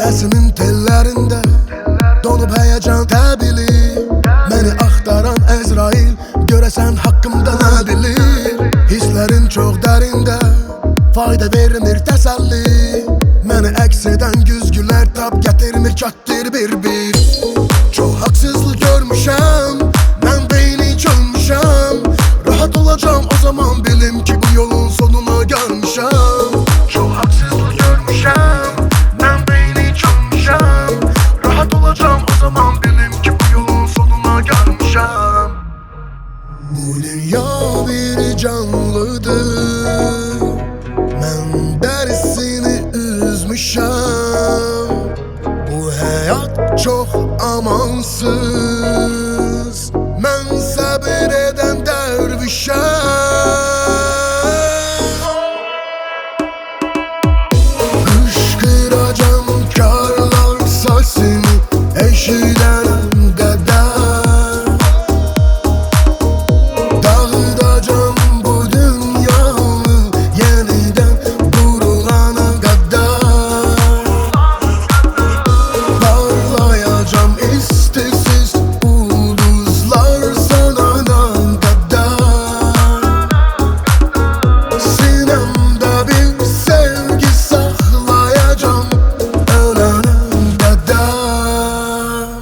Səsinin tellərində donub həyəcan təbili. Məni axtaran Əzrail görəsən haqqımda nə bilir? Hisslərin çox dərində fayda vermir təsəlli. Məni əks edən güzgülər tab gətirmir çatdır bir-bir. Çox haqsızlıq görmüşəm, mən beyni çölmüşəm. Rahat olacağım o zaman bilim ki bu yolun sonuna gəlmişəm. Çox haqsızlıq görmüşəm, mən beyni çölmüşəm. Rahat olacağım o zaman bilim ki bu yolun sonuna gəlmişəm. Bu dünya bir canlıdır, mən dərisini üzmüşəm. Bu həyat çox amansız, mən səbir edən dərvişəm. Qışqıracam karlar səsini eşidənəm qədər. Dağıdacam bu dünyanı yenidən qurulana qədər. Parlayacam istisiz ulduzlar sanadan qədər. Sinəmdə bir sevgi saxlayacam ölənə qədər.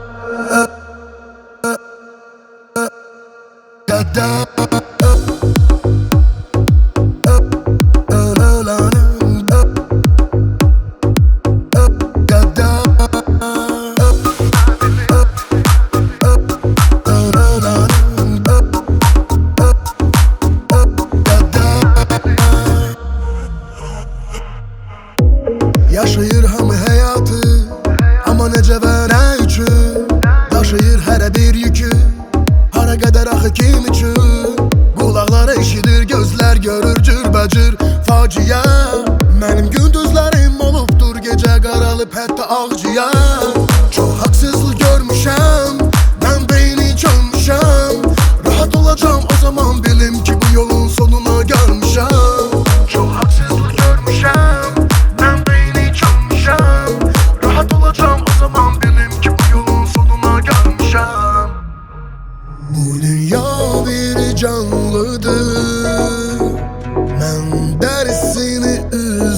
Yaşayır hamı həyatı, amma necə və nə üçün? Daşıyır hərə bir yükü, hara qədər axı kim üçün? Qulaqlar eşidir, gözlər görür cürbəcür faciə. Mənim gündüzlərim olubdur gecə qaralıb hətta ağcıya. Çox haqsızlıq görmüşəm, mən beyni çölmüşəm. Rahat olacağım o zaman bilim ki bu yolun sonuna gəlmişəm. Çox haqsızlıq görmüşəm, mən beyni çölmüşəm. Rahat olacağım o zaman bilim ki bu yolun sonuna gəlmişəm. Bu dünya bir canlıdır, mən dərisini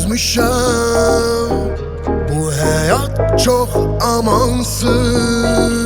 üzmüşəm. Bu həyat çox amansız,